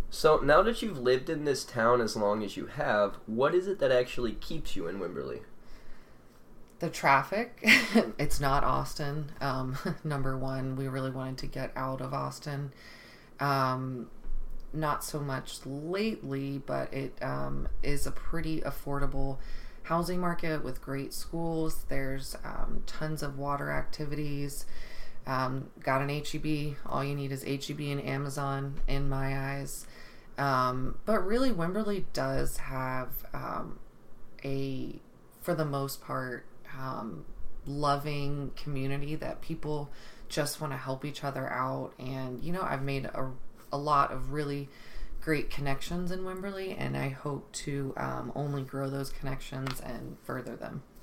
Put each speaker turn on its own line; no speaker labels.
So now that you've lived in this town as long as you have, what is it that actually keeps you in Wimberley?
The traffic. It's not Austin. Number one, we really wanted to get out of Austin. Um, Not so much lately, but it is a pretty affordable housing market with great schools. There's tons of water activities. Got an HEB. All you need is HEB and Amazon in my eyes. But really, Wimberley does have a, for the most part, loving community that people just want to help each other out. And, I've made a lot of really great connections in Wimberley, and I hope to only grow those connections and further them.